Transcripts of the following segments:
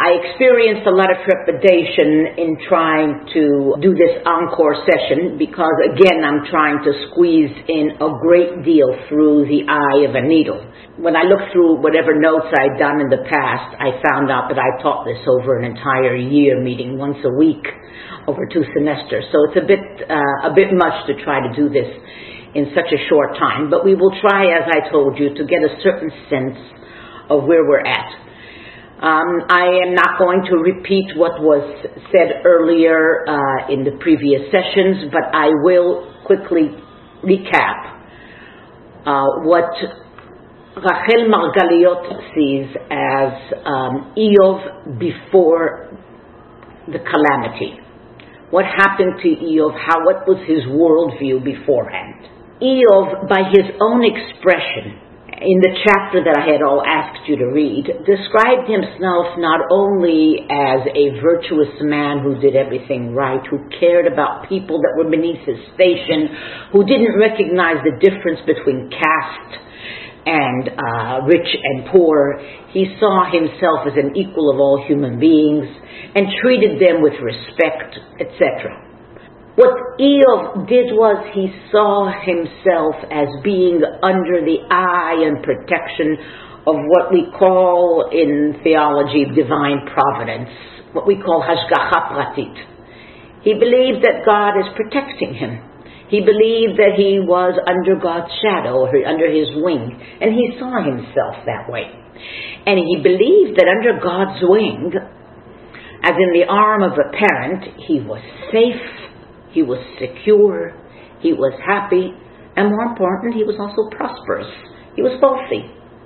I experienced a lot of trepidation in trying to do this encore session because, again, I'm trying to squeeze in a great deal through the eye of a needle. When I looked through whatever notes I'd done in the past, I found out that I taught this over an entire year, meeting once a week over 2 semesters. So it's a bit much to try to do this in such a short time. But we will try, as I told you, to get a certain sense of where we're at. I am not going to repeat what was said earlier in the previous sessions, but I will quickly recap what Rachel Margaliot sees as Eov before the calamity. What happened to Eov? What was his worldview beforehand? Eov, by his own expression, in the chapter that I had all asked you to read, described himself not only as a virtuous man who did everything right, who cared about people that were beneath his station, who didn't recognize the difference between caste and rich and poor. He saw himself as an equal of all human beings and treated them with respect, etc. What Eov did was he saw himself as being under the eye and protection of what we call in theology divine providence, what we call hashgacha pratit. He believed that God is protecting him. He believed that he was under God's shadow, or under his wing, and he saw himself that way. And he believed that under God's wing, as in the arm of a parent, he was safe, he was secure, he was happy, and more important, he was also prosperous. He was wealthy.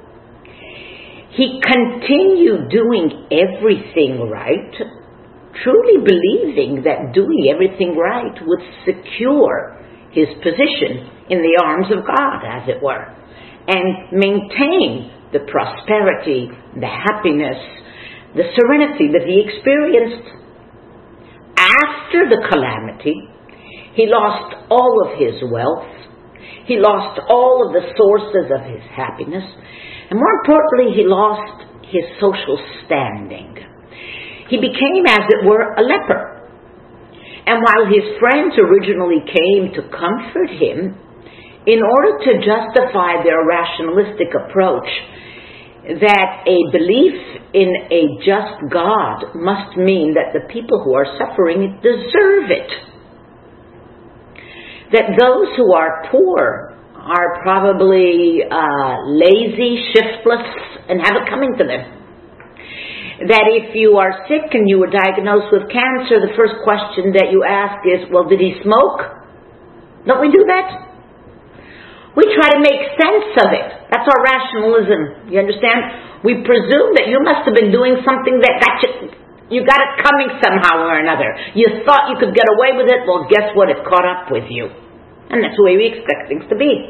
He continued doing everything right, truly believing that doing everything right would secure his position in the arms of God, as it were, and maintain the prosperity, the happiness, the serenity that he experienced. After the calamity, he lost all of his wealth. He lost all of the sources of his happiness. And more importantly, he lost his social standing. He became, as it were, a leper. And while his friends originally came to comfort him, in order to justify their rationalistic approach, that a belief in a just God must mean that the people who are suffering deserve it. That those who are poor are probably lazy, shiftless, and have it coming to them. That if you are sick and you were diagnosed with cancer, the first question that you ask is, well, did he smoke? Don't we do that? We try to make sense of it. That's our rationalism. You understand? We presume that you must have been doing something that you got it coming somehow or another. You thought you could get away with it. Well, guess what? It caught up with you. And that's the way we expect things to be.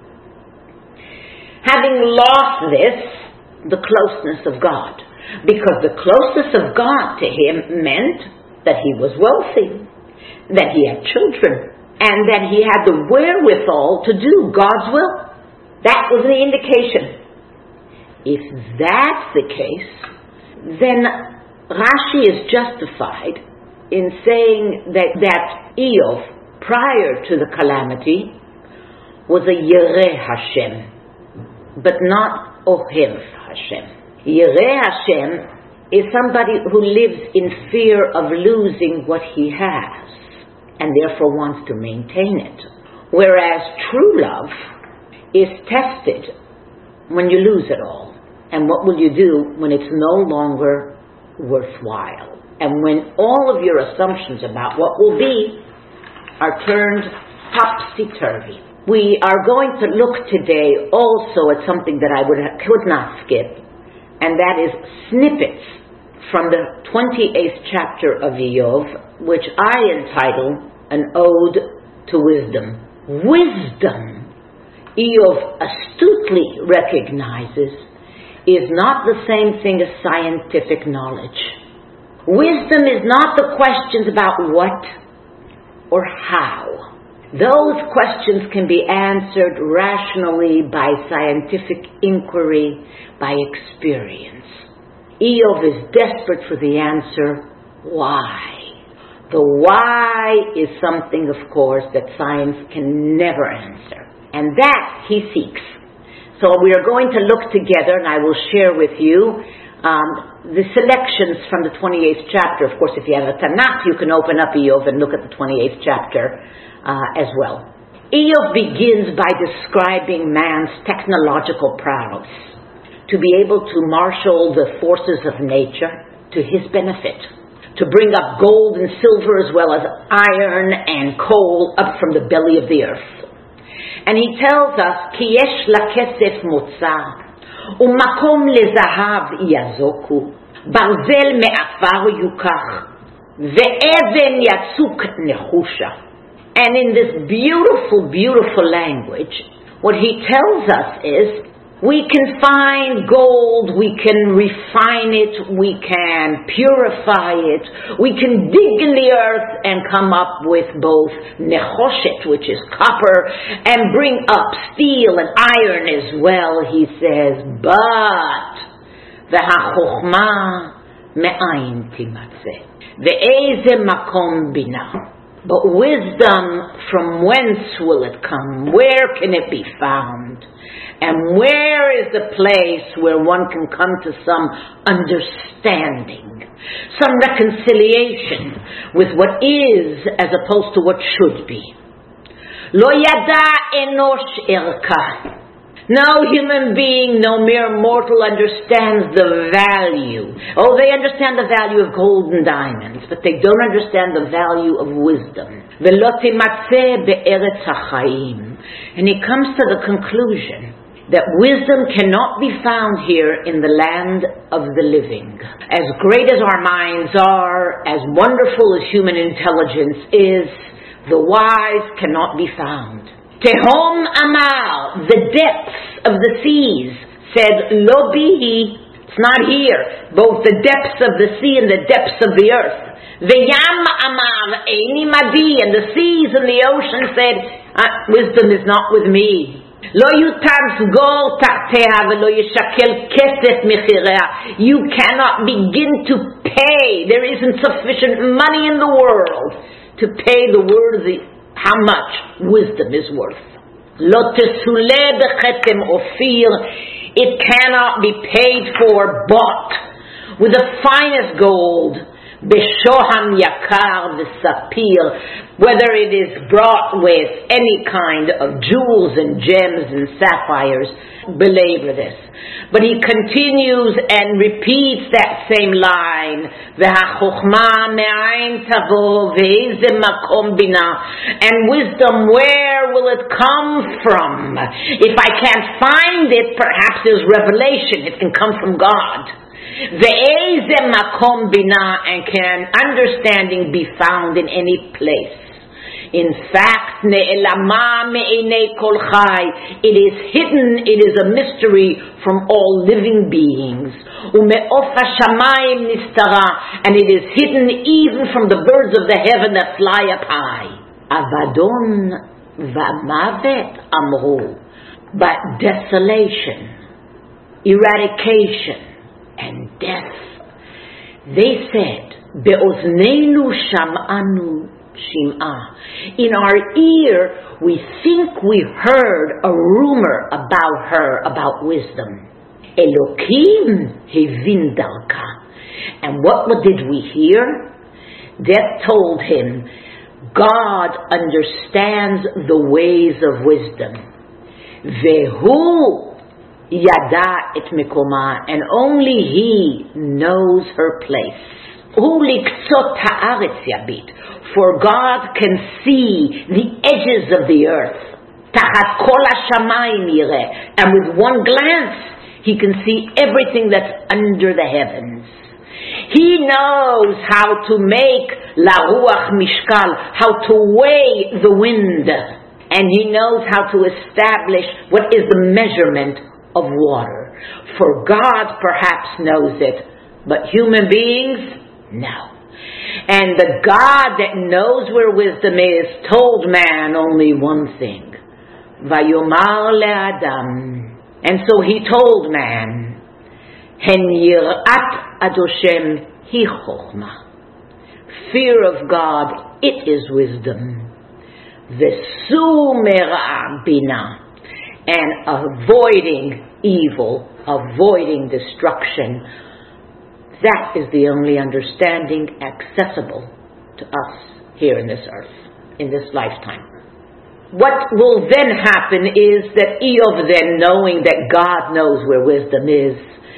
Having lost this, the closeness of God. Because the closeness of God to him meant that he was wealthy, that he had children, and that he had the wherewithal to do God's will. That was the indication. If that's the case, then Rashi is justified in saying that Eov, prior to the calamity, was a Yireh Hashem, but not Ohev Hashem. Yireh Hashem is somebody who lives in fear of losing what he has, and therefore wants to maintain it. Whereas true love is tested when you lose it all. And what will you do when it's no longer worthwhile? And when all of your assumptions about what will be are turned topsy-turvy. We are going to look today also at something that I could not skip, and that is snippets from the 28th chapter of Eov, which I entitle An Ode to Wisdom. Wisdom, Eov astutely recognizes, is not the same thing as scientific knowledge. Wisdom is not the questions about what or how. Those questions can be answered rationally by scientific inquiry, by experience. Eov is desperate for the answer, why? The why is something, of course, that science can never answer. And that he seeks. So we are going to look together, and I will share with you the selections from the 28th chapter. Of course, if you have a Tanakh, you can open up Eov and look at the 28th chapter as well. Eov begins by describing man's technological prowess, to be able to marshal the forces of nature to his benefit, to bring up gold and silver as well as iron and coal up from the belly of the earth. And he tells us, Ki yesh lakesef motza, umakom lezahav yazoku, barzel me'afar yukach, ve'even yatzuk nechusha. And in this beautiful, beautiful language, what he tells us is, we can find gold, we can refine it, we can purify it, we can dig in the earth and come up with both nechoshet, which is copper, and bring up steel and iron as well, he says, but v'hachochma me'ayin timatzeh, ve'eze makom binah. But wisdom, from whence will it come? Where can it be found? And where is the place where one can come to some understanding, some reconciliation with what is as opposed to what should be? Lo yada enosh erka. No human being, no mere mortal understands the value. Oh, they understand the value of gold and diamonds, but they don't understand the value of wisdom. Velo timatzeh be'eretz hachaim. And he comes to the conclusion that wisdom cannot be found here in the land of the living. As great as our minds are, as wonderful as human intelligence is, the wise cannot be found. Tehom Amar, the depths of the seas, said, Lo bihi, it's not here, both the depths of the sea and the depths of the earth. V'yam Amar, Eini Madi, and the seas and the ocean said, wisdom is not with me. Lo yutar zgor ta'teha v'lo yishakel kesef mechirea. You cannot begin to pay. There isn't sufficient money in the world to pay the worthy how much wisdom is worth. Lo tesule bechetem ofir. It cannot be paid for, bought with the finest gold. Beshoham yakar v'sapir. Whether it is brought with any kind of jewels and gems and sapphires. Belabor this. But he continues and repeats that same line. V'hachochma me'ayin tavo ve'eze makom bina. And wisdom, where will it come from? If I can't find it, perhaps there's revelation. It can come from God. Ve'eze makom bina. And can understanding be found in any place? In fact, ne'elama me'enei kol chai. It is hidden, it is a mystery from all living beings. Ume'of hashamayim nistara. And it is hidden even from the birds of the heaven that fly up high. Avadon va'mavet amru. But desolation, eradication, and death. They said, be'ozneinu sham'anu Shim'ah. In our ear, we think we heard a rumor about her, about wisdom. Elokim hevin darka. And what did we hear? Death told him, God understands the ways of wisdom. Vehu yada et mikoma. And only he knows her place. Hu liksot haaretz yabit. For God can see the edges of the earth. Tachat kol hashamayim yireh. And with one glance, he can see everything that's under the heavens. He knows how to make la ruach mishkal, how to weigh the wind. And he knows how to establish what is the measurement of water. For God perhaps knows it, but human beings, no. And the God that knows where wisdom is told man only one thing. Vayomar le'adam. And so he told man, Hen yirat Adoshem hi chokhmah. Fear of God, it is wisdom. Vesu mera'ah bina. And avoiding evil, avoiding destruction, that is the only understanding accessible to us here in this earth, in this lifetime. What will then happen is that Eov, then knowing that God knows where wisdom is,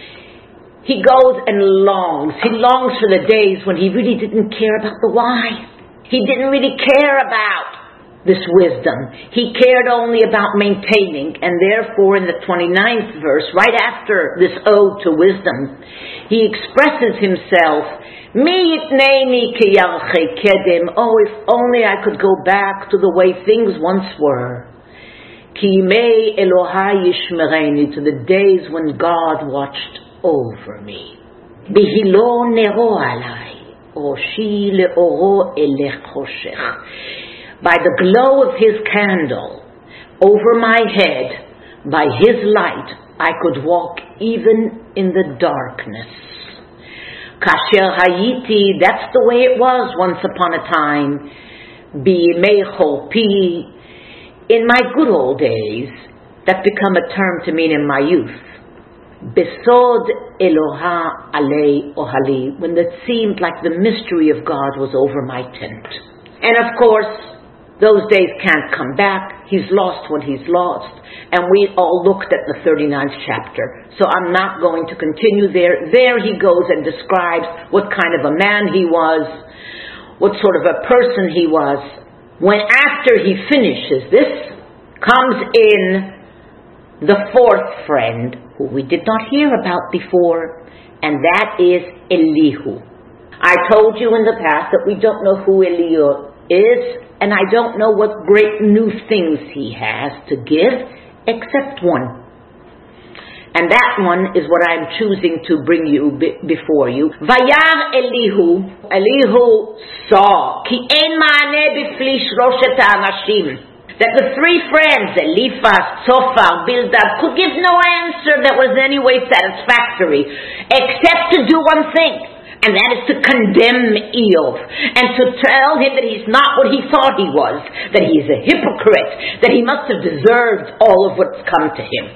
he goes and longs. He longs for the days when he really didn't care about the why. He didn't really care about this wisdom. He cared only about maintaining, and therefore in the 29th verse, right after this ode to wisdom, he expresses himself, Mi yitneini kiyarchei kedem. Oh, if only I could go back to the way things once were. Ki yimei Elohai yishmereini, to the days when God watched over me. Bihilo nero alai, roshi leoro elech choshech. By the glow of his candle over my head, by his light, I could walk even in the darkness. Kasher hayiti, that's the way it was once upon a time. Biyimei cholpi, in my good old days, that become a term to mean in my youth. Besod Eloha alei ohali, when it seemed like the mystery of God was over my tent. And of course, those days can't come back. He's lost what he's lost. And we all looked at the 39th chapter. So I'm not going to continue there. There he goes and describes what kind of a man he was, what sort of a person he was. When after he finishes this, comes in the fourth friend, who we did not hear about before, and that is Elihu. I told you in the past that we don't know who Elihu is, and I don't know what great new things he has to give, except one. And that one is what I'm choosing to bring you before you. Vayar Elihu saw, ki ein ma'aneh b'fli shroshet ha'anashim, that the three friends, Eliphaz, Zophar, Bildad, could give no answer that was in any way satisfactory, except to do one thing. And that is to condemn Eov, and to tell him that he's not what he thought he was, that he's a hypocrite, that he must have deserved all of what's come to him.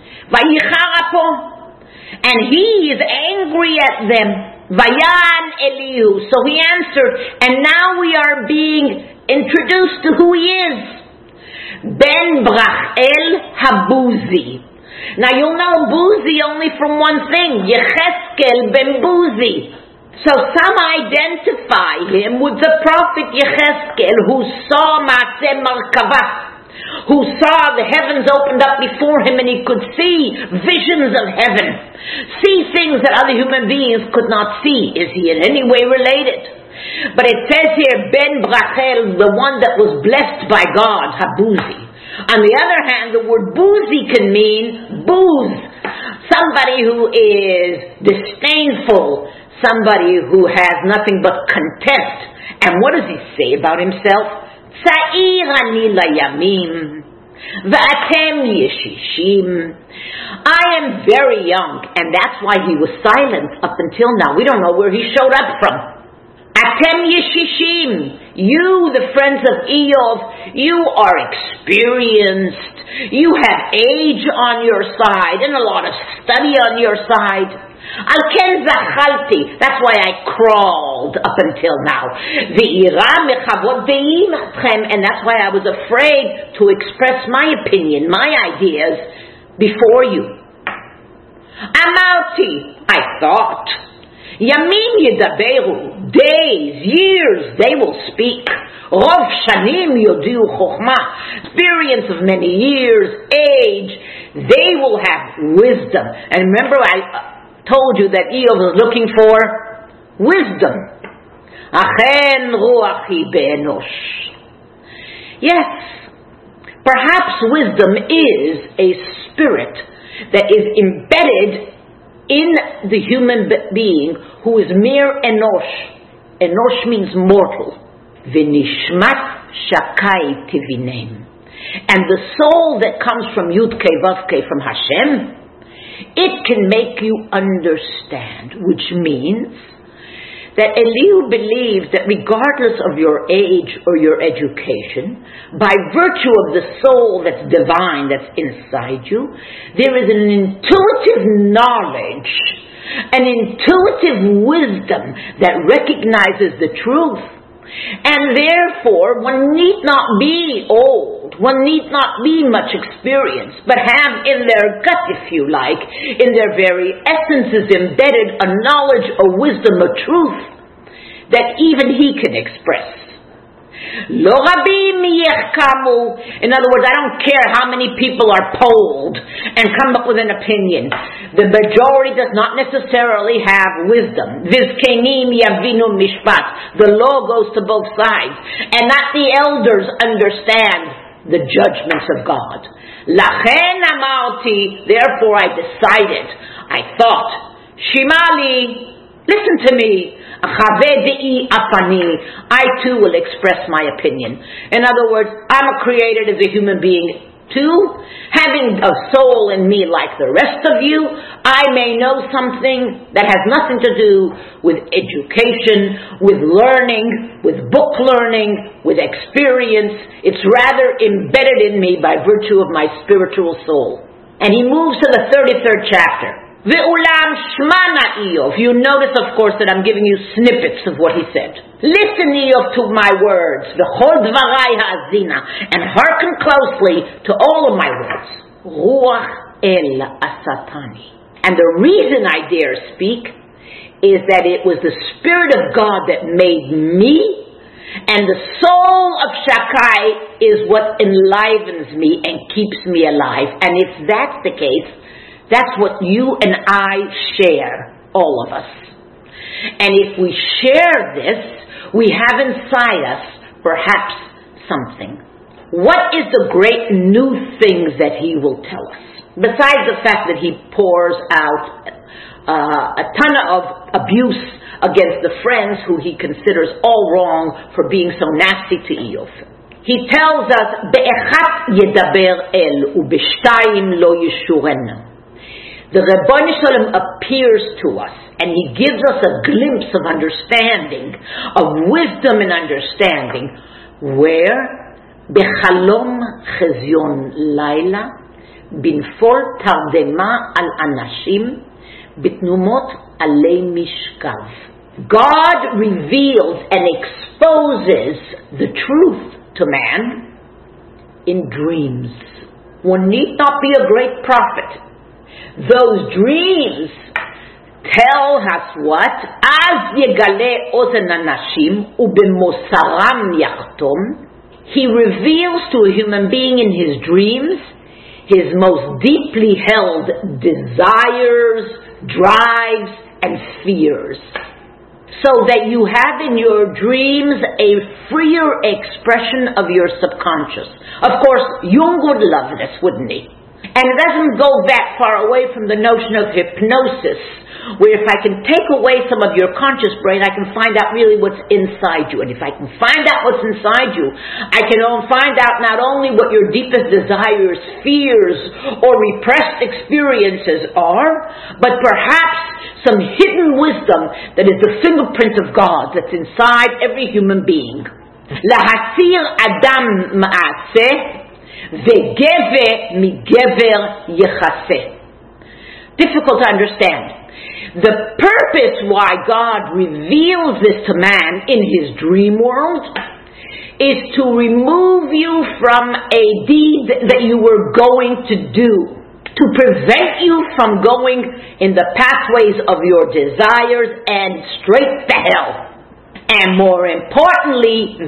And he is angry at them. Vayan Elihu. So he answered, and now we are being introduced to who he is. Ben Brachel Habuzi. Now you'll know Buzi only from one thing, Yecheskel ben Buzi. So some identify him with the prophet Yecheskel, who saw Maaseh Merkavah, who saw the heavens opened up before him and he could see visions of heaven, see things that other human beings could not see. Is he in any way related? But it says here, Ben Brachel, the one that was blessed by God, Habuzi. On the other hand, the word Buzi can mean booze, somebody who is disdainful, somebody who has nothing but contempt. And what does he say about himself? Tza'ir ani layamim, v'atem yeshishim. I am very young, and that's why he was silent up until now. We don't know where he showed up from. Atem yeshishim, you, the friends of Eov, you are experienced. You have age on your side and a lot of study on your side. Al ken zachalti, that's why I crawled up until now. Ve'ira mechavod ve'imachem, and that's why I was afraid to express my opinion, my ideas before you. Amarti, I thought. Yamim yedaberu, days, years, they will speak. Rov shanim yodiu chokhmah, experience of many years, age, they will have wisdom. And remember, I told you that Eov was looking for wisdom. Achen ruachi be'enosh. Yes, perhaps wisdom is a spirit that is embedded in the human being who is mere enosh. Enosh means mortal. V'nishmat shakai tivinem. And the soul that comes from Yud Kei Vav Kei, from Hashem, It can make you understand, which means that Elihu believed that regardless of your age or your education, by virtue of the soul that's divine that's inside you, there is an intuitive knowledge, an intuitive wisdom that recognizes the truth. And therefore, one need not be old, one need not be much experienced, but have in their gut, if you like, in their very essence is embedded a knowledge, a wisdom, a truth that even he can express. Lo rabim yechkamu. In other words, I don't care how many people are polled and come up with an opinion. The majority does not necessarily have wisdom. Vizkenim yavinu mishpat. The law goes to both sides. And not the elders understand the judgments of God. Lachen amarti. Therefore I decided, I thought, Shimali, listen to me. I too will express my opinion. In other words, I'm created as a human being too, having a soul in me like the rest of you. I may know something that has nothing to do with education, with learning, with book learning, with experience. It's rather embedded in me by virtue of my spiritual soul. And he moves to the 33rd chapter. Ve'ulam shmana Iyov. You notice, of course, that I'm giving you snippets of what he said. Listen, Iyov, to my words. V'chol dvarai ha'azina. And hearken closely to all of my words. Ruach el asatani. And the reason I dare speak is that it was the Spirit of God that made me, and the soul of Shakai is what enlivens me and keeps me alive. And if that's the case, that's what you and I share, all of us. And if we share this, we have inside us perhaps something. What is the great new things that he will tell us? Besides the fact that he pours out a ton of abuse against the friends who he considers all wrong for being so nasty to Iyov. He tells us, Be'echat yedaber el, ubeshtayim lo yeshurena. The Ribono Shel Olam appears to us and he gives us a glimpse of understanding, of wisdom and understanding. Where? Bechalom chezyon laila, binfol tardema al anashim, bitnumot alei mishkav. God reveals and exposes the truth to man in dreams. One need not be a great prophet. Those dreams tell us what? Az yegale ozen anashim ubemosaram yachtom. He reveals to a human being in his dreams his most deeply held desires, drives, and fears. So that you have in your dreams a freer expression of your subconscious. Of course, Jung would love this, wouldn't he? And it doesn't go that far away from the notion of hypnosis, where if I can take away some of your conscious brain, I can find out really what's inside you. And if I can find out what's inside you, I can find out not only what your deepest desires, fears, or repressed experiences are, but perhaps some hidden wisdom that is the fingerprint of God that's inside every human being. Lahasir Adam ma'aseh, ve'gever migever yechaseh. Difficult to understand. The purpose why God reveals this to man in his dream world is to remove you from a deed that you were going to do, to prevent you from going in the pathways of your desires and straight to hell. And more importantly,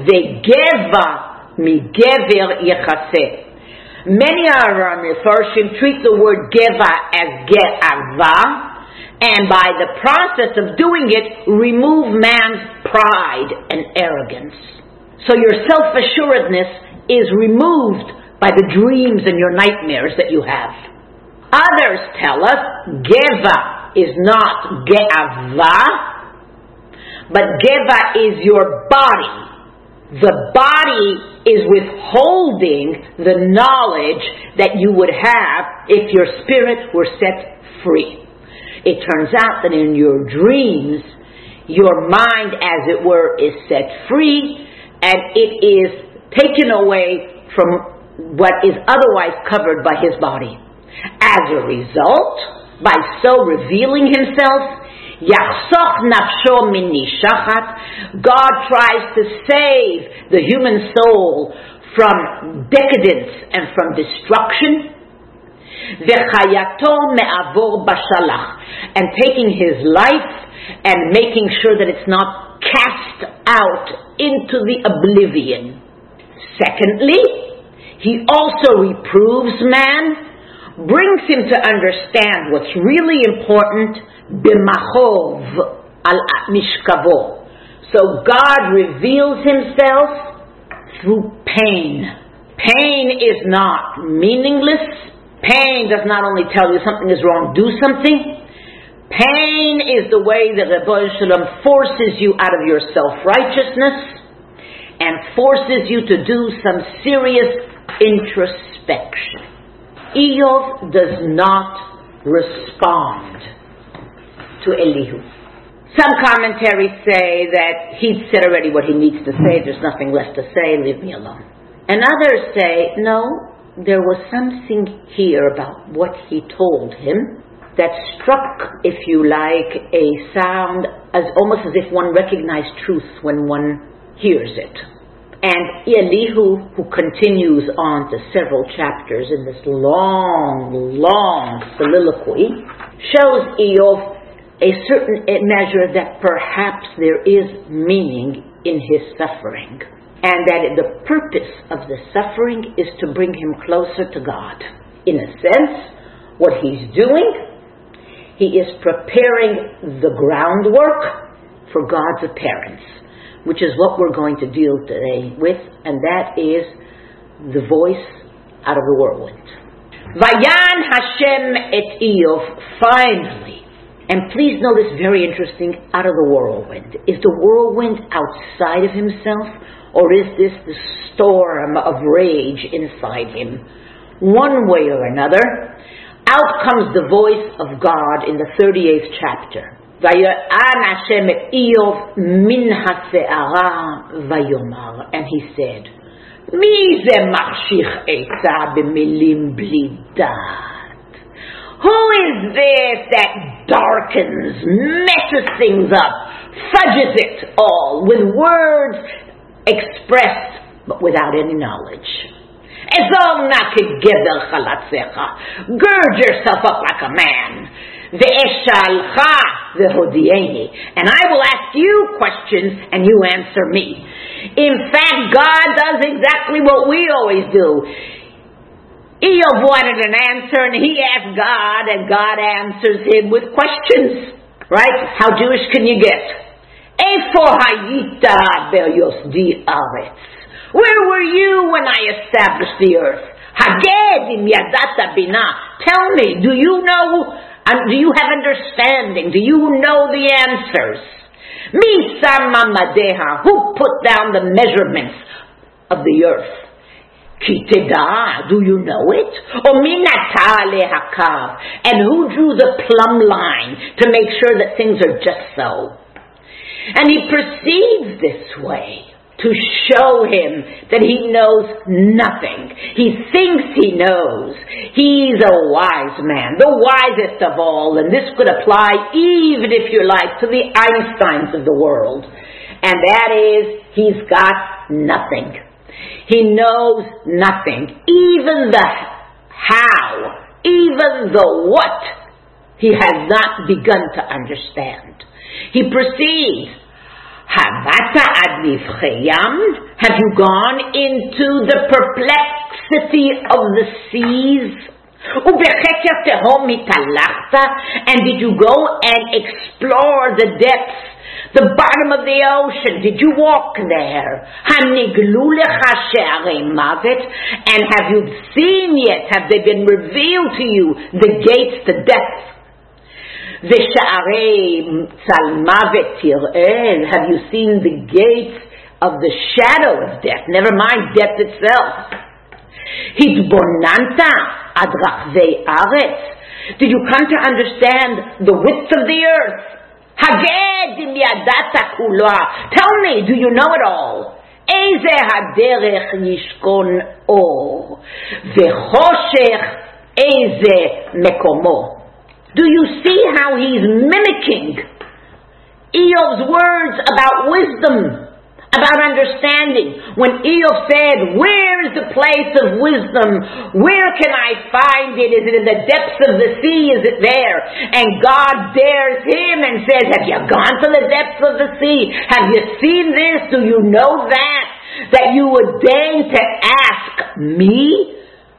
ve'geva migever yechaseh. Many of our Mefarshim treat the word geva as ge'ava, and by the process of doing it, remove man's pride and arrogance. So your self-assuredness is removed by the dreams and your nightmares that you have. Others tell us geva is not ge'ava, but geva is your body. The body is withholding the knowledge that you would have if your spirit were set free. It turns out that in your dreams, your mind, as it were, is set free, and it is taken away from what is otherwise covered by his body. As a result, by so revealing himself, Yachsoch nafsho min nishachat, God tries to save the human soul from decadence and from destruction. V'chayato me'avor bashalach, and taking his life and making sure that it's not cast out into the oblivion. Secondly, he also reproves man, brings him to understand what's really important, b'machov al mishkavo. So God reveals himself through pain. Pain is not meaningless. Pain does not only tell you something is wrong, do something. Pain is the way that Rebbe Shalom forces you out of your self-righteousness and forces you to do some serious introspection. Eov does not respond to Elihu. Some commentaries say that he'd said already what he needs to say, there's nothing left to say, leave me alone. And others say, no, there was something here about what he told him that struck, if you like, a sound as almost as if one recognized truth when one hears it. And Elihu, who continues on to several chapters in this long, long soliloquy, shows Eov a certain measure that perhaps there is meaning in his suffering, and that the purpose of the suffering is to bring him closer to God. In a sense, what he's doing, he is preparing the groundwork for God's appearance, which is what we're going to deal today with, and that is the voice out of the whirlwind. Vayan Hashem et Eov, finally. And please know this very interesting, out of the whirlwind. Is the whirlwind outside of himself, or is this the storm of rage inside him? One way or another, out comes the voice of God in the 38th chapter. Vayan Hashem et Eov min hase'ara vayomar. And he said, Mi ze machshich etza b'milim bli dat. Who is this that darkens, messes things up, fudges it all with words expressed but without any knowledge? Gird yourself up like a man. And I will ask you questions and you answer me. In fact, God does exactly what we always do. Eov wanted an answer and he asked God, and God answers him with questions. Right? How Jewish can you get? Where were you when I established the earth? Tell me, do you know, do you have understanding? Do you know the answers? Who put down the measurements of the earth? Do you know it? And who drew the plumb line to make sure that things are just so? And he proceeds this way to show him that he knows nothing. He thinks he knows. He's a wise man, the wisest of all, and this could apply even, if you like, to the Einsteins of the world. And that is, he's got nothing. He knows nothing. Even the how, even the what, he has not begun to understand. He proceeds, Havata ad nivcheyam? Have you gone into the perplexity of the seas? Ubecheker tehom mitalachta? And did you go and explore the depths, the bottom of the ocean? Did you walk there? Haniglu lecha she'arei mavet? And have you seen yet? Have they been revealed to you, the gates to death? V'sha'arei tzalmavet tir'el. Have you seen the gates of the shadow of death? Never mind death itself. Hitbonanta ad rachvei aretz. Did you come to understand the width of the earth? Haged im yadata kula. Tell me, do you know it all? Eze haderech yishkon or vechoshech eze mekomo. Do you see how he's mimicking Eov's words about wisdom, about understanding? When Eov said, where is the place of wisdom? Where can I find it? Is it in the depths of the sea? Is it there? And God dares him and says, have you gone to the depths of the sea? Have you seen this? Do you know that you would deign to ask me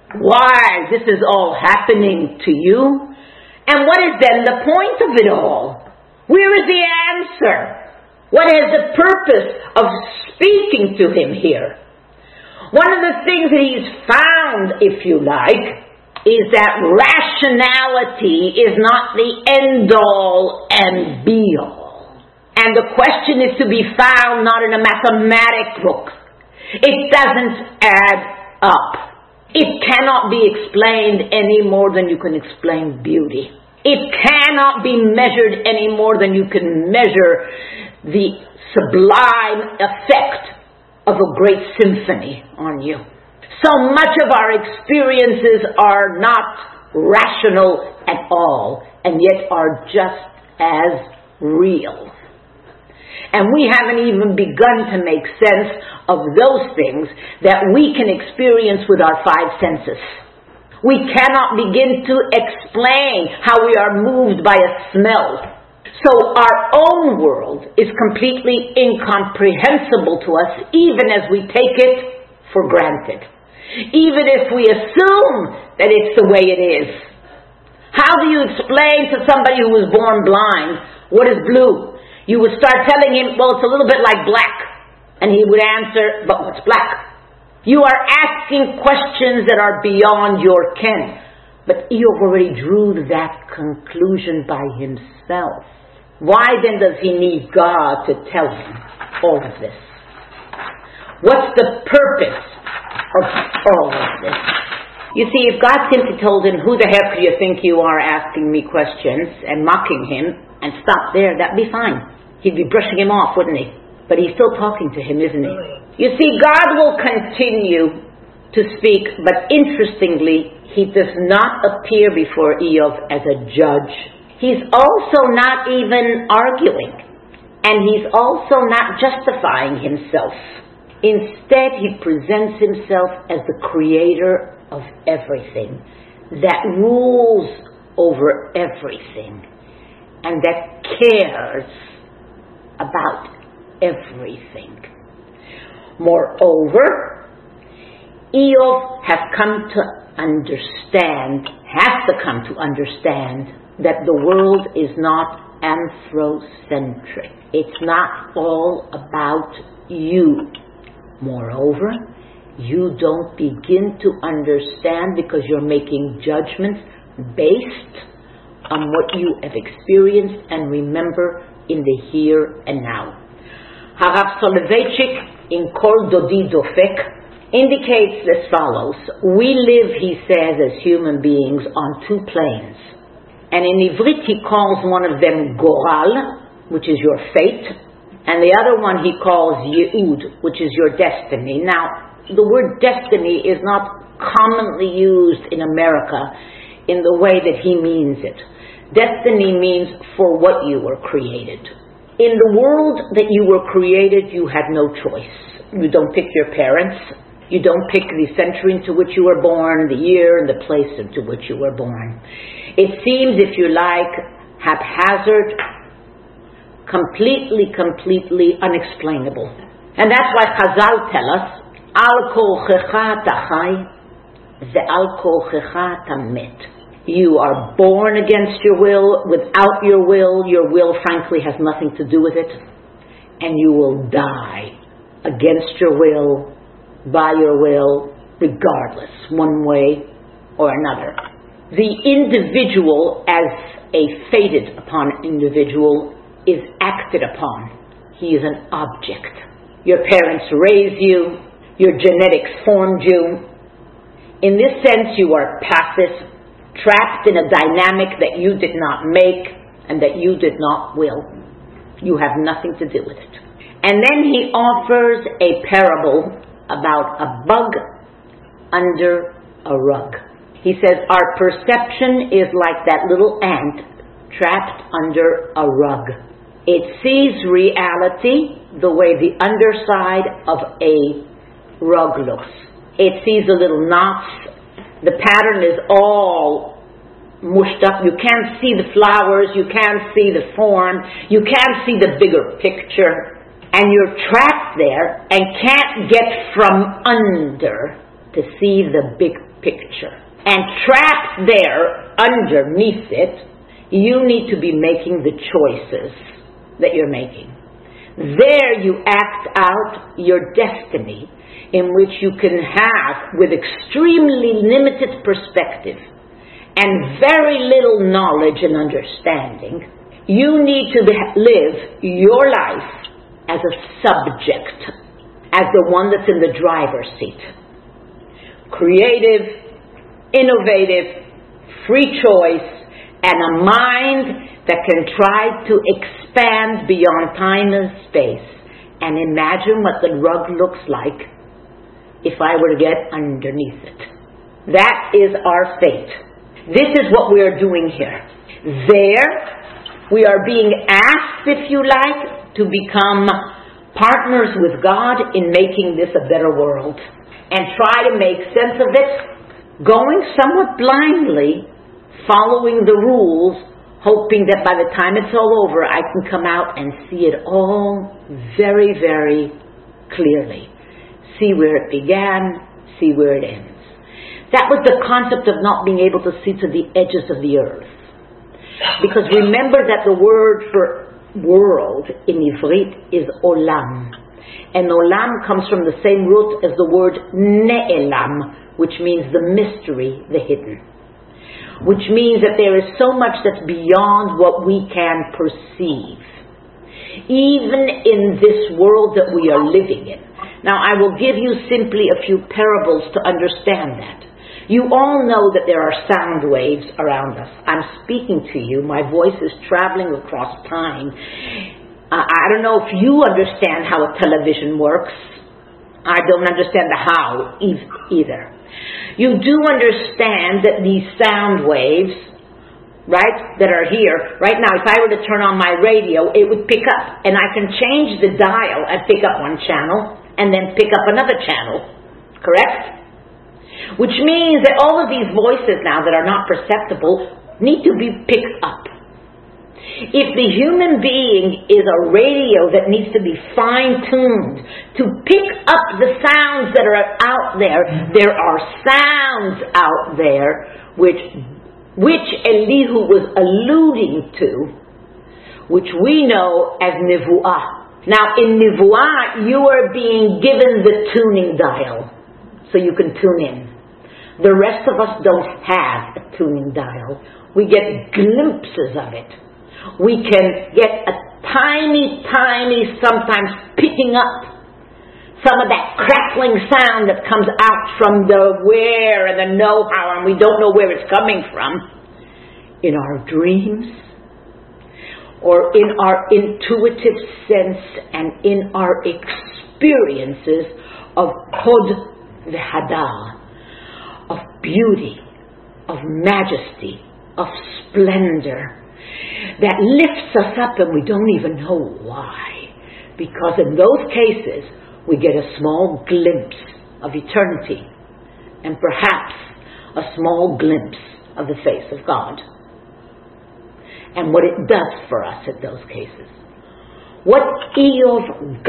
why this is all happening to you? And what is then the point of it all? Where is the answer? What is the purpose of speaking to him here? One of the things that he's found, if you like, is that rationality is not the end-all and be-all. And the question is to be found not in a mathematic book. It doesn't add up. It cannot be explained any more than you can explain beauty. It cannot be measured any more than you can measure the sublime effect of a great symphony on you. So much of our experiences are not rational at all, and yet are just as real. And we haven't even begun to make sense of those things that we can experience with our five senses. We cannot begin to explain how we are moved by a smell. So our own world is completely incomprehensible to us, even as we take it for granted. Even if we assume that it's the way it is. How do you explain to somebody who was born blind what is blue? You would start telling him, well, it's a little bit like black. And he would answer, but what's black? You are asking questions that are beyond your ken. But Eov already drew that conclusion by himself. Why then does he need God to tell him all of this? What's the purpose of all of this? You see, if God simply told him, who the heck do you think you are asking me questions, and mocking him, and stop there, that'd be fine. He'd be brushing him off, wouldn't he? But he's still talking to him, isn't he? You see, God will continue to speak, but interestingly, he does not appear before Eov as a judge. He's also not even arguing. And he's also not justifying himself. Instead, he presents himself as the creator of everything, that rules over everything, and that cares about everything. Moreover, Eov has come to understand that the world is not anthrocentric. It's not all about you. Moreover, you don't begin to understand because you're making judgments based on what you have experienced and remember in the here and now. Harav Soloveitchik in Kol Dodi Dofek indicates as follows. We live, he says, as human beings on two planes. And in Ivrit he calls one of them Goral, which is your fate, and the other one he calls Ye'ud, which is your destiny. Now, the word destiny is not commonly used in America in the way that he means it. Destiny means for what you were created. In the world that you were created, you had no choice. You don't pick your parents. You don't pick the century into which you were born, the year and the place into which you were born. It seems, if you like, haphazard, completely unexplainable. And that's why Chazal tell us, Al kochecha tachai, ve'al kochecha tamet. You are born against your will, without your will frankly has nothing to do with it, and you will die against your will, by your will, regardless, one way or another. The individual, as a fated upon individual, is acted upon. He is an object. Your parents raised you, your genetics formed you. In this sense, you are passive. trapped in a dynamic that you did not make and that you did not will. You have nothing to do with it. And then he offers a parable about a bug under a rug. He says our perception is like that little ant trapped under a rug. It sees reality the way the underside of a rug looks. It sees the little knots. The pattern is all mushed up. You can't see the flowers. You can't see the form. You can't see the bigger picture. And you're trapped there and can't get from under to see the big picture. And trapped there underneath it, you need to be making the choices that you're making. There you act out your destiny, in which you can have, with extremely limited perspective and very little knowledge and understanding, you need to live your life as a subject, as the one that's in the driver's seat. Creative, innovative, free choice, and a mind that can try to expand beyond time and space and imagine what the rug looks like if I were to get underneath it. That is our fate. This is what we are doing here. There, we are being asked, if you like, to become partners with God in making this a better world and try to make sense of it, going somewhat blindly, following the rules, hoping that by the time it's all over, I can come out and see it all very, very clearly. See where it began, see where it ends. That was the concept of not being able to see to the edges of the earth. Because remember that the word for world in Ivrit is olam. And olam comes from the same root as the word ne'elam, which means the mystery, the hidden. Which means that there is so much that's beyond what we can perceive. Even in this world that we are living in. Now, I will give you simply a few parables to understand that. You all know that there are sound waves around us. I'm speaking to you. My voice is traveling across time. I don't know if you understand how a television works. I don't understand the how either. You do understand that these sound waves, right, that are here, right now, if I were to turn on my radio, it would pick up. And I can change the dial and pick up one channel and then pick up another channel. Correct? Which means that all of these voices now that are not perceptible need to be picked up. If the human being is a radio that needs to be fine-tuned to pick up the sounds that are out there are sounds out there which Elihu was alluding to, which we know as Nivu'ah. Now in Nivu'ah, you are being given the tuning dial so you can tune in. The rest of us don't have a tuning dial. We get glimpses of it. We can get a tiny, sometimes picking up some of that crackling sound that comes out from the where and the know-how, and we don't know where it's coming from, in our dreams, or in our intuitive sense, and in our experiences of Hod v'Hadah, of beauty, of majesty, of splendor, that lifts us up and we don't even know why. Because in those cases, we get a small glimpse of eternity and perhaps a small glimpse of the face of God and what it does for us in those cases. What Eov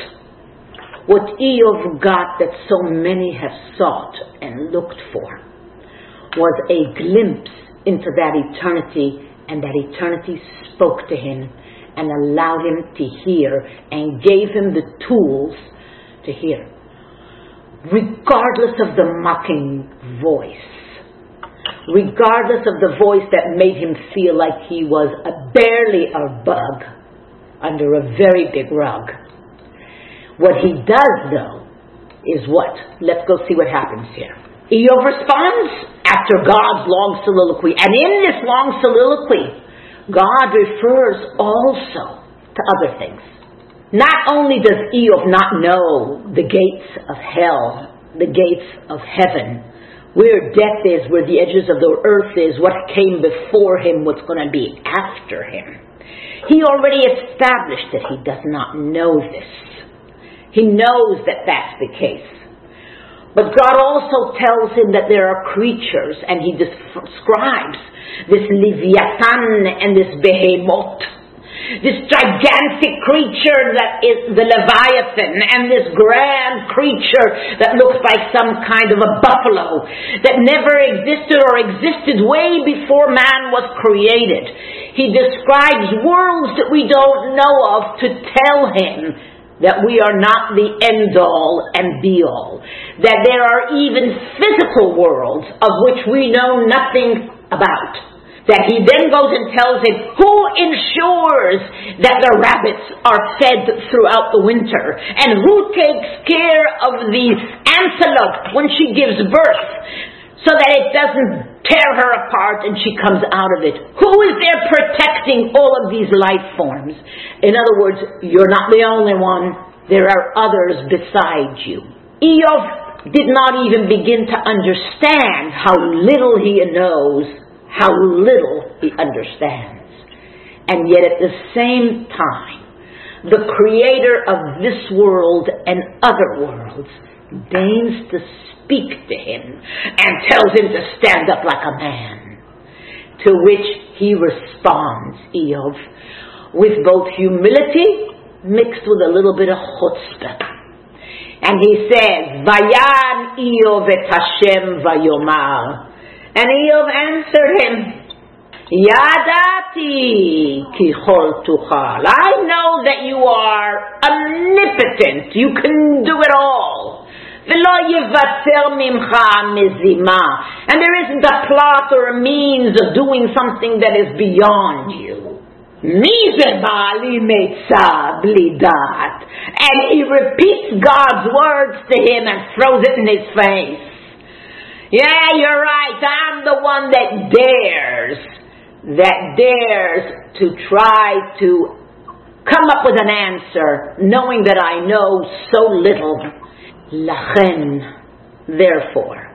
got that so many have sought and looked for was a glimpse into that eternity, and that eternity spoke to him and allowed him to hear and gave him the tools to hear. Regardless of the mocking voice, regardless of the voice that made him feel like he was barely a bug under a very big rug. What he does, though, is what? Let's go see what happens here. Eov responds, after God's long soliloquy. And in this long soliloquy, God refers also to other things. Not only does Eov not know the gates of hell, the gates of heaven, where death is, where the edges of the earth is, what came before him, what's going to be after him. He already established that he does not know this. He knows that that's the case. But God also tells him that there are creatures, and he describes this Leviathan and this Behemoth, this gigantic creature that is the Leviathan, and this grand creature that looks like some kind of a buffalo that never existed or existed way before man was created. He describes worlds that we don't know of to tell him that we are not the end-all and be-all. That there are even physical worlds of which we know nothing about. That he then goes and tells him, who ensures that the rabbits are fed throughout the winter? And who takes care of the antelope when she gives birth, so that it doesn't tear her apart and she comes out of it? Who is there protecting all of these life forms? In other words, you're not the only one. There are others beside you. Eov did not even begin to understand how little he knows, how little he understands. And yet at the same time, the creator of this world and other worlds deigns to speak to him and tells him to stand up like a man. To which he responds, Eov, with both humility mixed with a little bit of chutzpah. And he says, Vayan Eov et Hashem vayomar. And Eov answered him, Yadati ki chol tuchal. I know that you are omnipotent. You can do it all. V'lo yivater mimcha mizima. And there isn't a plot or a means of doing something that is beyond you. And he repeats God's words to him and throws it in his face. Yeah, you're right. I'm the one that dares to try to come up with an answer, knowing that I know so little. Lachen, therefore,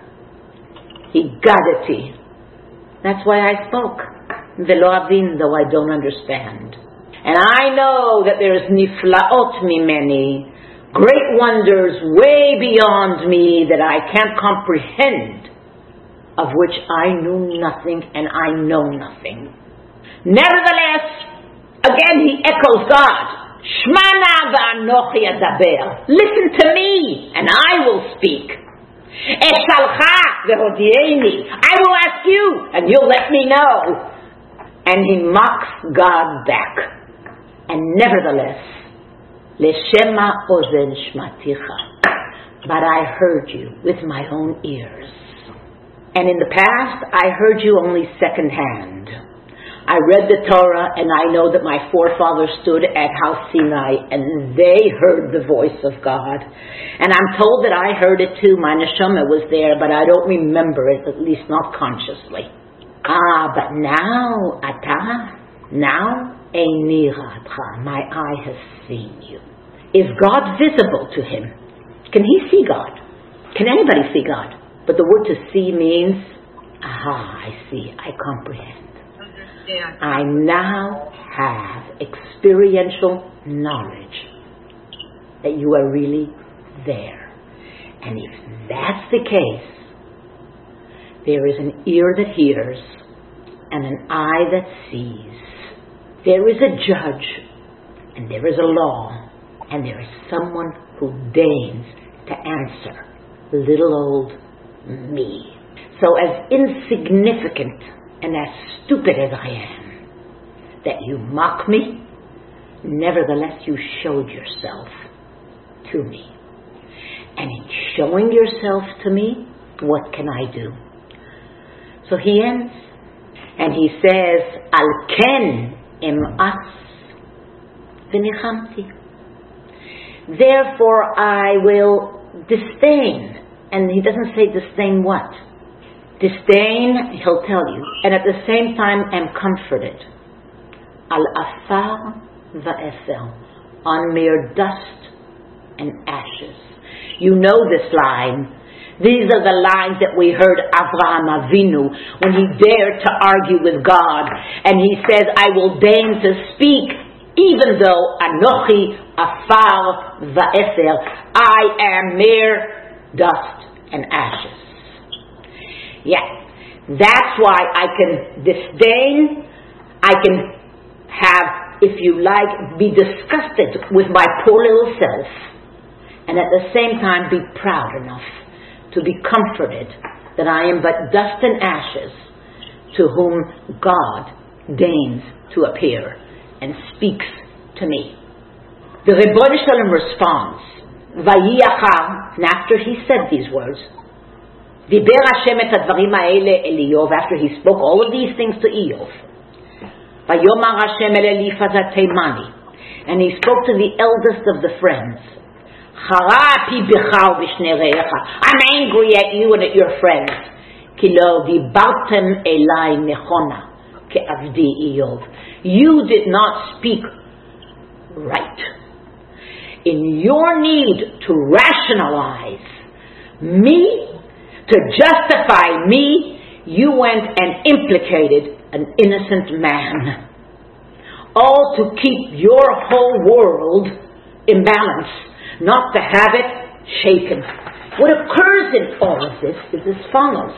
higadati. That's why I spoke. Velo avin, though I don't understand. And I know that there's niflaot mimeni, great wonders way beyond me that I can't comprehend, of which I knew nothing and I know nothing. Nevertheless, again he echoes God. Shmana v'anochi adaber. Listen to me, and I will speak. Eshalcha v'hodieni. I will ask you, and you'll let me know. And he mocks God back. And nevertheless, Leshema ozen shmaticha. But I heard you with my own ears. And in the past, I heard you only secondhand. I read the Torah, and I know that my forefathers stood at Har Sinai, and they heard the voice of God. And I'm told that I heard it too. My neshama was there, but I don't remember it, at least not consciously. But now, now, Eini Radcha, my eye has seen you. Is God visible to him? Can he see God? Can anybody see God? But the word to see means, I see, I comprehend. I now have experiential knowledge that you are really there. And if that's the case, there is an ear that hears and an eye that sees. There is a judge and there is a law and there is someone who deigns to answer little old me. So as insignificant and as stupid as I am, that you mock me, nevertheless you showed yourself to me. And in showing yourself to me, what can I do? So he ends, and he says, Al ken em'as v'nichamti. Therefore I will disdain. And he doesn't say disdain what? Disdain, he'll tell you, and at the same time am comforted. Al afar va'efer, on mere dust and ashes. You know this line. These are the lines that we heard Avraham Avinu when he dared to argue with God. And he says, I will deign to speak, even though Anochi afar va'efer, I am mere dust and ashes. Yeah, that's why I can disdain, I can have, if you like, be disgusted with my poor little self, and at the same time be proud enough to be comforted that I am but dust and ashes to whom God deigns to appear and speaks to me. The Rebbeinu Shalom responds, Vayi achar, and after he said these words, Diber Hashem et hadvarim ha'ele el Iyov, after he spoke all of these things to Iyov, Vayomar Hashem el Eliphaz HaTeimani, and he spoke to the eldest of the friends, I'm angry at you and at your friends. You did not speak right. In your need to rationalize me, to justify me, you went and implicated an innocent man. All to keep your whole world in balance. Not to have it shaken. What occurs in all of this is as follows.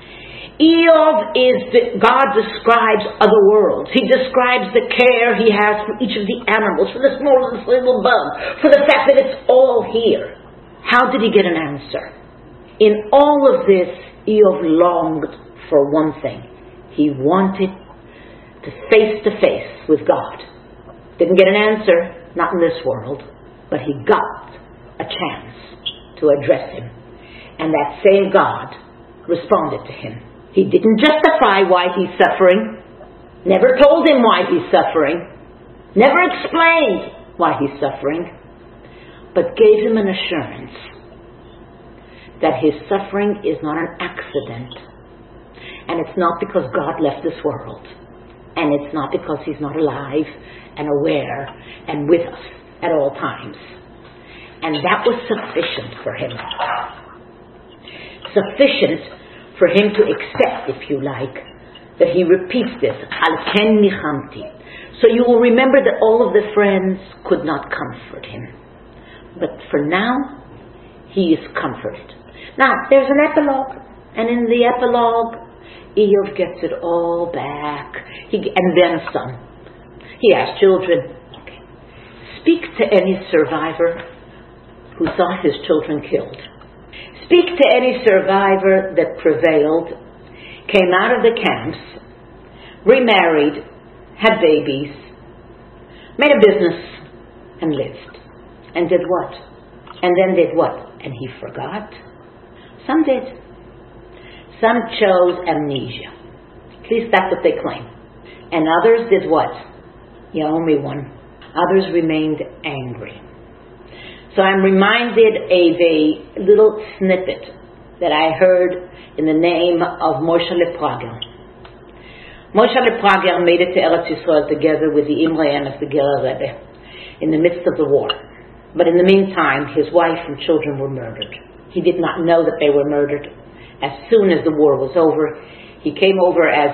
God describes other worlds. He describes the care he has for each of the animals, for the smallest little bug, for the fact that it's all here. How did he get an answer? In all of this, Eov longed for one thing. He wanted to face with God. Didn't get an answer, not in this world, but he got a chance to address him. And that same God responded to him. He didn't justify why he's suffering, never told him why he's suffering, never explained why he's suffering, but gave him an assurance that his suffering is not an accident, and it's not because God left this world, and it's not because he's not alive and aware and with us at all times. And that was sufficient for him. Sufficient for him to accept, if you like, that he repeats this, Al ken nichamti. So you will remember that all of the friends could not comfort him. But for now, he is comforted. Now, there's an epilogue. And in the epilogue, Eov gets it all back. And then some. He has children. Okay. Speak to any survivor who saw his children killed. Speak to any survivor that prevailed, came out of the camps, remarried, had babies, made a business, and lived. And did what? And then did what? And he forgot? Some did. Some chose amnesia. At least that's what they claim. And others did what? You owe me one. Others remained angry. So I'm reminded of a little snippet that I heard in the name of Moshe Leprager. Moshe Leprager made it to Eretz Yisrael together with the Imreyan of the Gerer Rebbe in the midst of the war. But in the meantime, his wife and children were murdered. He did not know that they were murdered. As soon as the war was over, he came over as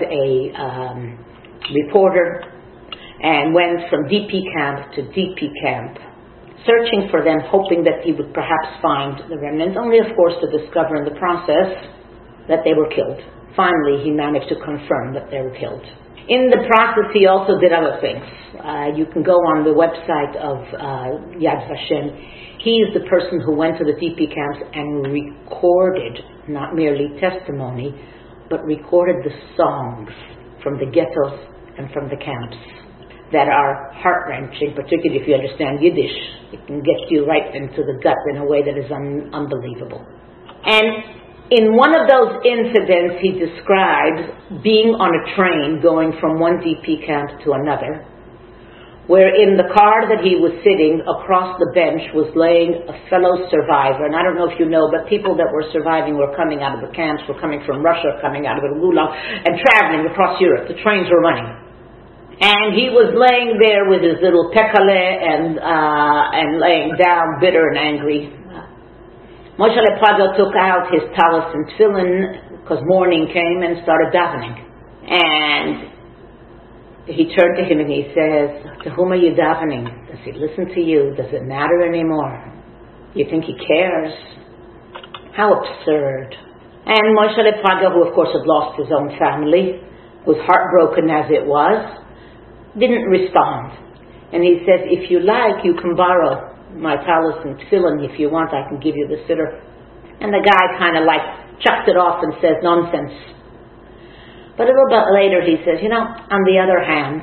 a reporter and went from DP camp to DP camp, searching for them, hoping that he would perhaps find the remnants, only of course to discover in the process that they were killed. Finally, he managed to confirm that they were killed. In the process, he also did other things. You can go on the website of Yad Vashem. He is the person who went to the DP camps and recorded, not merely testimony, but recorded the songs from the ghettos and from the camps that are heart-wrenching, particularly if you understand Yiddish. It can get you right into the gut in a way that is unbelievable. And in one of those incidents, he describes being on a train going from one DP camp to another, where in the car that he was sitting across the bench was laying a fellow survivor. And I don't know if you know, but people that were surviving were coming out of the camps, were coming from Russia, coming out of the Gulag, and traveling across Europe. The trains were running. And he was laying there with his little pekale and laying down, bitter and angry. Moshe Lepaga took out his talis and tefillin, because morning came, and started davening. And he turned to him and he says, "To whom are you davening? Does he listen to you? Does it matter anymore? You think he cares? How absurd." And Moshe Lepaga, who of course had lost his own family, was heartbroken as it was, didn't respond. And he says, "If you like, you can borrow my talis and tefillin. If you want, I can give you the siddur." And the guy kind of like chucked it off and says, "Nonsense." But a little bit later he says, on the other hand,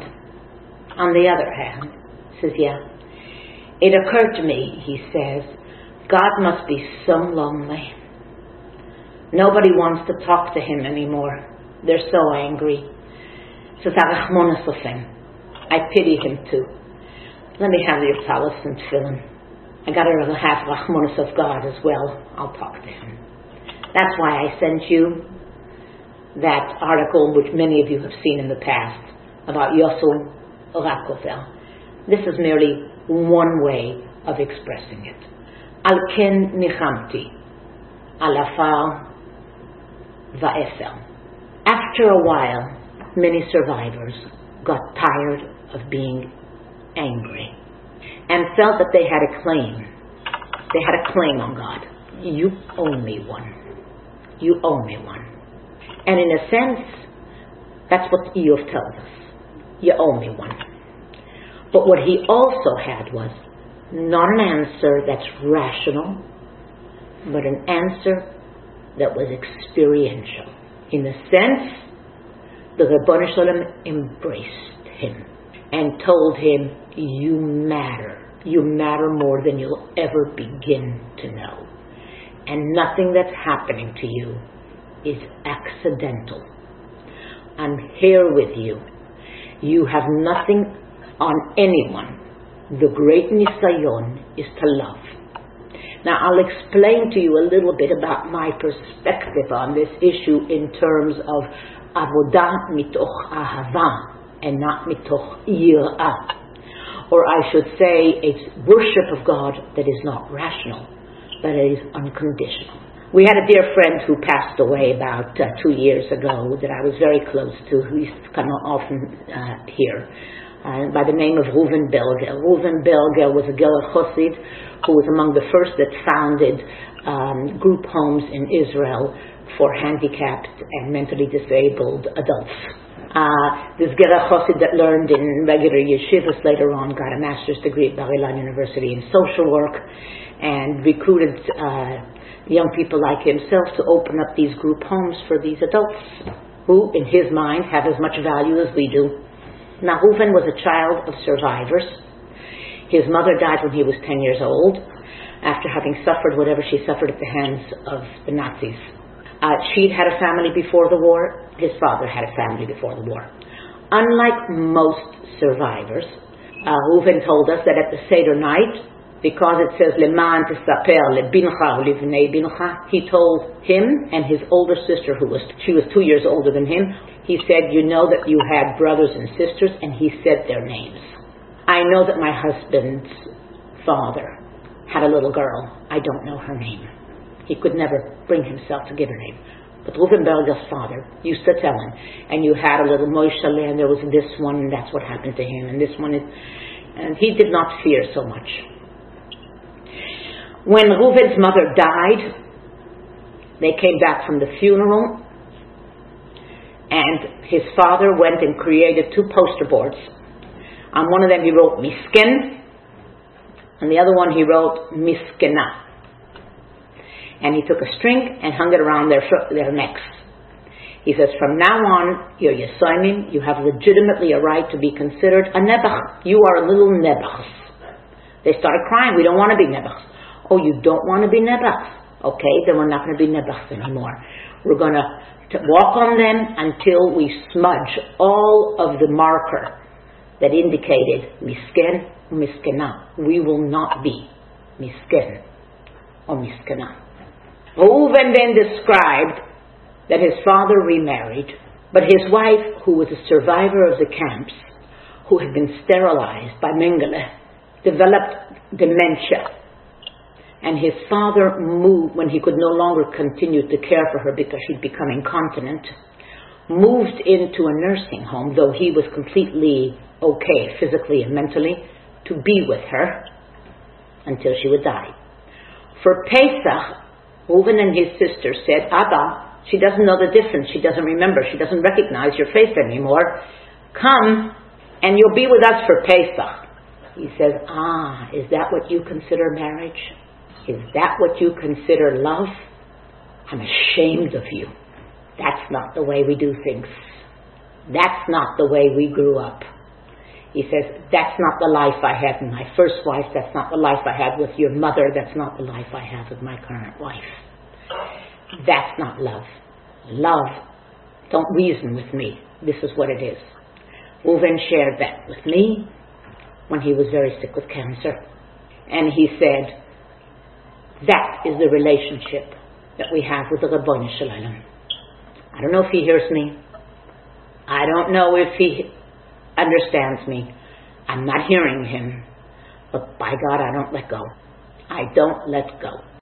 he says, "Yeah, it occurred to me," he says, "God must be so lonely. Nobody wants to talk to him anymore. They're so angry." He says, "I pity him too. Let me have your talis and tefillin. I got to have Rachmanis of God as well. I'll talk to him." That's why I sent you that article, which many of you have seen in the past, about Yossel Rakovel. This is merely one way of expressing it. Al ken nichamti, al afar va'efel. After a while, many survivors got tired of being angry and felt that they had a claim. They had a claim on God. You owe me one. You owe me one. And in a sense, that's what Eov tells us. You owe me one. But what he also had was not an answer that's rational, but an answer that was experiential. In a sense, the Ribono Shel Olam embraced him and told him, "You matter. You matter more than you'll ever begin to know. And nothing that's happening to you is accidental. I'm here with you. You have nothing on anyone. The great nisayon is to love." Now I'll explain to you a little bit about my perspective on this issue in terms of avodah mitoch ahava and not mitoch yirah. Or I should say, it's worship of God that is not rational, but it is unconditional. We had a dear friend who passed away about 2 years ago that I was very close to, who used to come often here, by the name of Reuven Belger. Reuven Belger was a Ger Chassid who was among the first that founded group homes in Israel for handicapped and mentally disabled adults. This Ger Chassid that learned in regular yeshivas later on got a master's degree at Bar Ilan University in social work and recruited young people like himself to open up these group homes for these adults who, in his mind, have as much value as we do. Now, Reuven was a child of survivors. His mother died when he was 10 years old, after having suffered whatever she suffered at the hands of the Nazis. She'd had a family before the war. His father had a family before the war. Unlike most survivors, Reuven told us that at the Seder night, because it says Leman Tisaper Lebincha Livnei Bincha, he told him and his older sister, she was 2 years older than him, he said, "You know that you had brothers and sisters," and he said their names. "I know that my husband's father had a little girl. I don't know her name." He could never bring himself to give her name. But Reuven Belger's father used to tell him, "And you had a little Moshe, and there was this one, and that's what happened to him, and this one is..." And he did not fear so much. When Reuven's mother died, they came back from the funeral, and his father went and created 2 poster boards. On one of them he wrote Misken, and the other one he wrote Miskena. And he took a string and hung it around their necks. He says, "From now on, you're Yesoimim, you have legitimately a right to be considered a Nebuch. You are a little Nebuch." They started crying, "We don't want to be Nebuch." "Oh, you don't want to be Nebuch? Okay, then we're not going to be Nebuch anymore. We're going to walk on them until we smudge all of the marker that indicated misken or miskena. We will not be misken or miskena. Reuven then described that his father remarried, but his wife, who was a survivor of the camps, who had been sterilized by Mengele, developed dementia. And his father moved, when he could no longer continue to care for her because she'd become incontinent, moved into a nursing home, though he was completely okay physically and mentally, to be with her until she would die. For Pesach, Reuven and his sister said, Abba, she doesn't know the difference, she doesn't remember, she doesn't recognize your face anymore. Come and you'll be with us for Pesach. He says, is that what you consider marriage? Is that what you consider love? I'm ashamed of you. That's not the way we do things. That's not the way we grew up. He says, that's not the life I had with my first wife. That's not the life I had with your mother. That's not the life I have with my current wife. That's not love. Love, don't reason with me. This is what it is. Reuven shared that with me when he was very sick with cancer. And he said, that is the relationship that we have with the Ribono Shel Olam. I don't know if he hears me. I don't know if he understands me. I'm not hearing him. But by God, I don't let go. I don't let go.